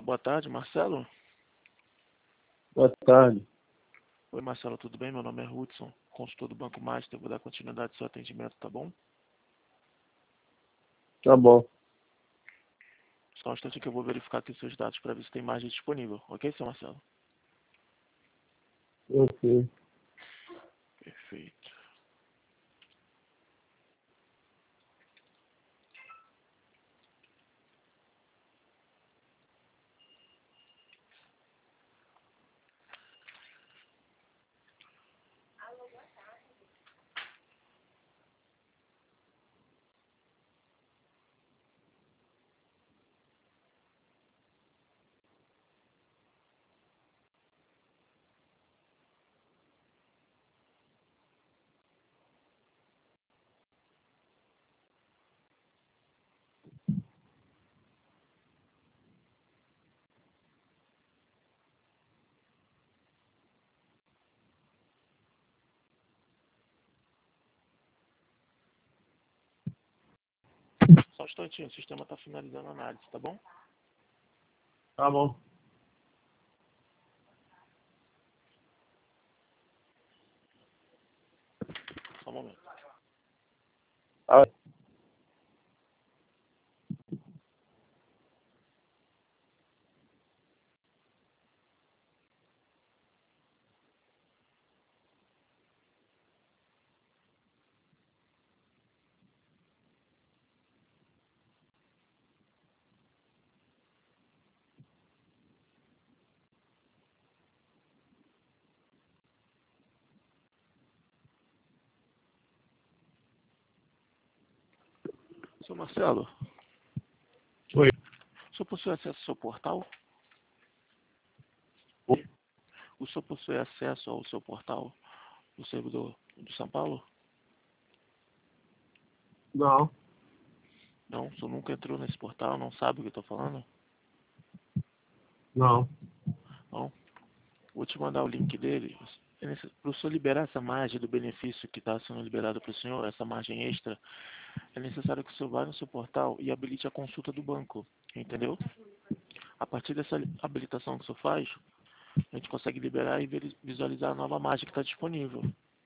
Olá, boa tarde, Marcelo. Boa tarde. Oi, Marcelo, tudo bem? Meu nome é Hudson, consultor do Banco Master. Vou dar continuidade ao seu atendimento, tá bom? Tá bom. Só um instante que eu vou verificar aqui seus dados para ver se tem margem disponível. Ok, seu Marcelo? Ok. Perfeito. Só um instantinho, o sistema está finalizando a análise, tá bom? Tá bom. Só um momento. Ah, Seu Marcelo, oi. o senhor possui acesso ao seu portal? Oi. O senhor possui acesso ao seu portal do servidor do São Paulo? Não. Não, o senhor nunca entrou nesse portal, não sabe o que eu estou falando? Não. Não. Vou te mandar o link dele. Para o senhor liberar essa margem do benefício que está sendo liberado para o senhor, essa margem extra, é necessário que o senhor vá no seu portal e habilite a consulta do banco, entendeu? A partir dessa habilitação que o senhor faz, a gente consegue liberar e visualizar a nova margem que está disponível.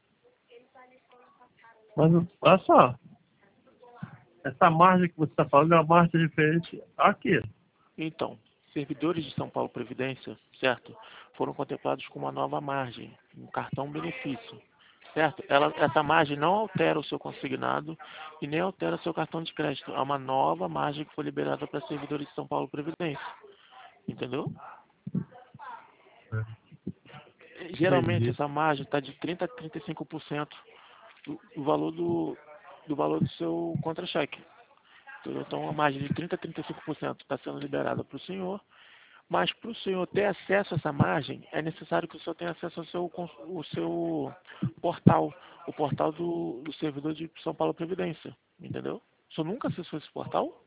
Mas olha só. Essa margem que você está falando é uma margem diferente aqui. Então, servidores de São Paulo Previdência, certo? Foram contemplados com uma nova margem, um cartão benefício, certo? Essa margem não altera o seu consignado e nem altera o seu cartão de crédito. É uma nova margem que foi liberada para servidores de São Paulo Previdência, entendeu? Geralmente Entendi. essa margem está de 30 a 35% do valor do valor do seu contra-cheque. Então a margem de 30 a 35% está sendo liberada para o senhor, mas para o senhor ter acesso a essa margem, é necessário que o senhor tenha acesso ao o seu portal, o portal do servidor de São Paulo Previdência, entendeu? O senhor nunca acessou esse portal?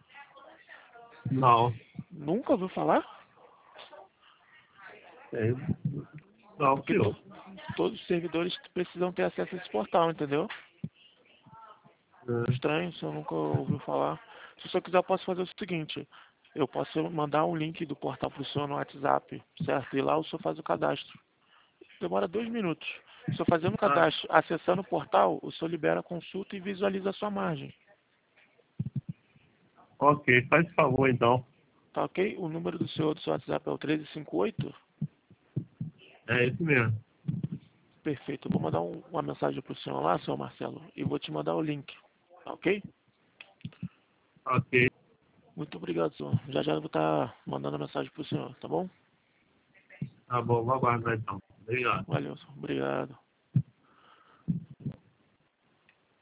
Não. Nunca ouviu falar? É, não, Porque senhor. todos os servidores precisam ter acesso a esse portal, entendeu? É. Estranho, se eu nunca ouviu falar. Se o senhor quiser, eu posso fazer o seguinte. Eu posso mandar um link do portal para o senhor no WhatsApp, certo? E lá o senhor faz o cadastro. Demora 2 minutos. O senhor fazendo o Ah, cadastro, acessando o portal, o senhor libera a consulta e visualiza a sua margem. ok, faz favor então. Tá ok? O número do seu WhatsApp é o 1358. É isso mesmo. Perfeito. Eu vou mandar uma mensagem para o senhor lá, senhor Marcelo, e vou te mandar o link. Tá ok? Ok. Muito obrigado, senhor. Já já eu vou estar mandando a mensagem para o senhor, tá bom? Tá bom, vou aguardar então. Obrigado. Valeu, senhor. Obrigado.